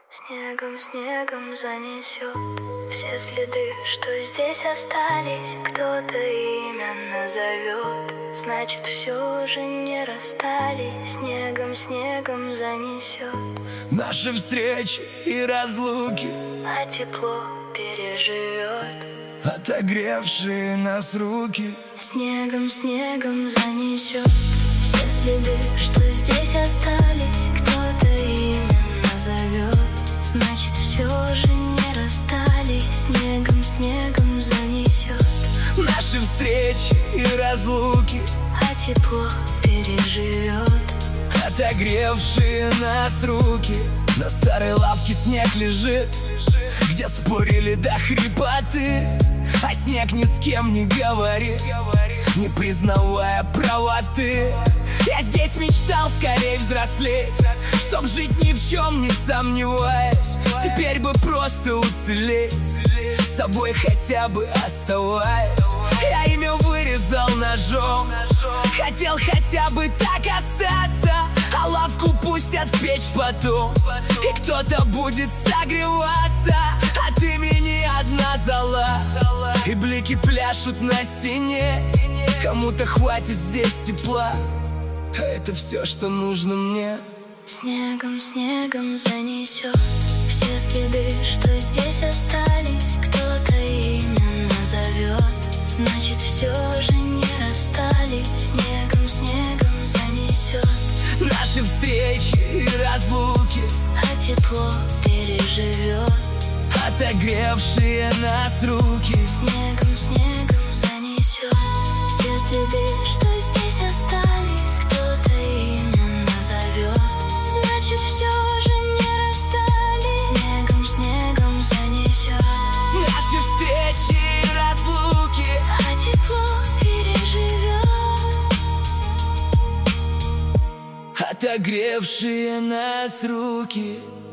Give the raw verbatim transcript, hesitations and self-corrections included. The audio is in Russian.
Снегом, снегом занесет все следы, что здесь остались. Кто-то имя назовет, значит, все же не расстались. Снегом, снегом занесет наши встречи и разлуки, а тепло переживет отогревшие нас руки. Снегом, снегом занесет все следы, что здесь остались. Кто-то имя назовет, значит, все же не расстались. Снегом, снегом занесет наши встречи и разлуки, а тепло переживет отогревшие нас руки. На старой лавке снег лежит, где спорили до хрипоты, а снег ни с кем не говорит, не признавая правоты. Я здесь мечтал скорее взрослеть, чтоб жить ни в чем не сомневаясь. Теперь бы просто уцелеть, с собой хотя бы оставаясь. Я имя вырезал ножом, хотел хотя бы так остаться, а лавку пустят в печь потом, и кто-то будет согреваться от имени одна зола. И блики пляшут на стене, кому-то хватит здесь тепла, а это все, что нужно мне. Снегом, снегом занесет все следы, что здесь остались. Кто-то имя назовет, значит, все же не расстались. Снегом, снегом занесет наши встречи и разлуки, а тепло переживет отогревшие нас руки. Снегом, снегом занесет все следы, что здесь остались. Кто-то имя назовет, значит, все же не расстались. Снегом, снегом занесет наши встречи и разлуки, а тепло переживет отогревшие нас руки.